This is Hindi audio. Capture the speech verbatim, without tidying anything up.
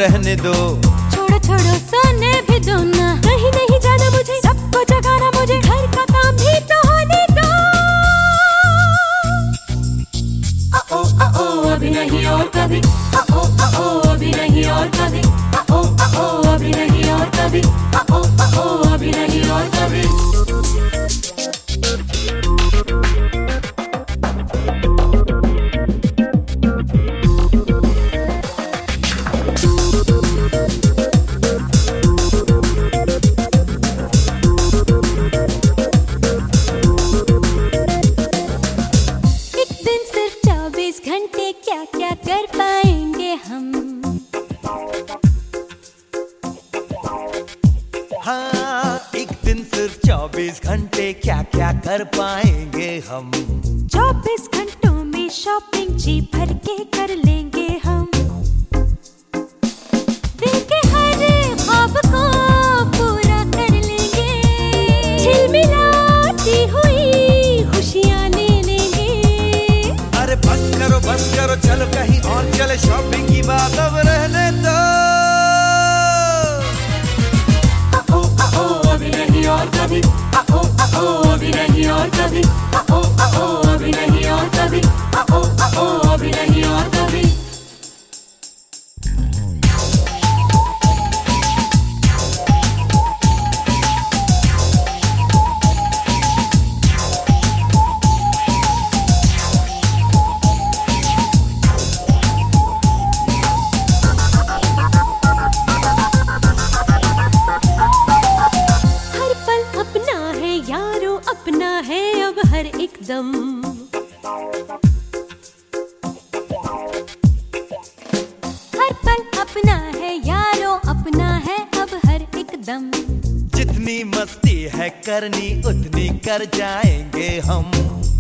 रहने दो। छोड़ो छोड़ो सोने भी दो ना, कहीं नहीं जाना मुझे, सबको जगाना मुझे, घर का काम भी तो होने दो। ओ ओ ओ अभी नहीं और कभी, ओ ओ ओ अभी नहीं और कभी, ओ ओ ओ अभी नहीं और कभी, ओ ओ ओ अभी नहीं और कभी। घंटे क्या क्या कर पाएंगे हम, हाँ एक दिन सिर्फ चौबीस घंटे क्या क्या कर पाएंगे हम। चौबीस घंटों में शॉपिंग जी भर के कर लेंगे हम, दिल के हर ख्वाब को पूरा कर लेंगे, झिलमिलाती हुई खुशियाँ ले लेंगे। अरे बस करो बस करो चलो कहीं और चले, शॉपिंग की बात अब रहने दो। ओ ओ ओ अभी नहीं और कभी, ओ ओ ओ अभी नहीं और कभी, ओ ओ ओ अभी नहीं और कभी, ओ ओ ओ अभी नहीं और कभी। अपना है अब हर एक दम, हर पल अपना है यारो, अपना है अब हर एक दम। जितनी मस्ती है करनी उतनी कर जाएंगे हम।